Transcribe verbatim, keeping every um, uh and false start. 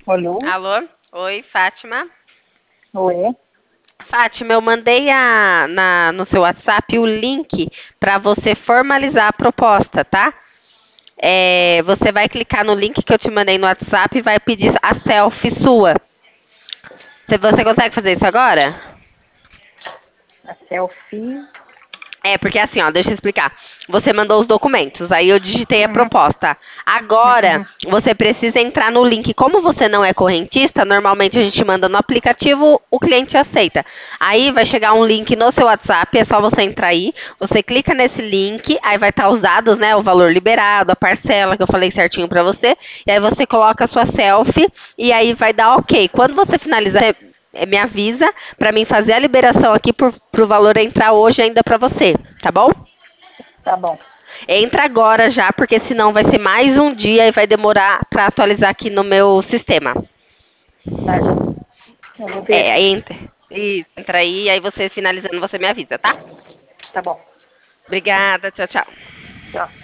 Alô? Alô? Oi, Fátima. Oi? Fátima, eu mandei a- na- no seu WhatsApp o link para você formalizar a proposta, tá? É, você vai clicar no link que eu te mandei no WhatsApp e vai pedir a selfie sua. Se você consegue fazer isso agora? A selfie. É, porque assim, ó, deixa eu explicar. Você mandou os documentos, aí eu digitei a Uhum, proposta. Agora, uhum. você precisa entrar no link. Como você não é correntista, normalmente a gente manda no aplicativo, o cliente aceita. Aí vai chegar um link no seu WhatsApp, é só você entrar aí, você clica nesse link, aí vai estar os dados, né, o valor liberado, a parcela que eu falei certinho pra você, e aí você coloca a sua selfie e aí vai dar OK. Quando você finalizar, é, me avisa pra mim fazer a liberação aqui pro, pro valor entrar hoje ainda pra você, tá bom? Tá bom. Entra agora já, porque senão vai ser mais um dia e vai demorar pra atualizar aqui no meu sistema. Tá, já. Eu vou ver É, aí aqui. entra. Isso, entra aí, aí você finalizando, você me avisa, tá? Tá bom. Obrigada, tchau, tchau. Tchau.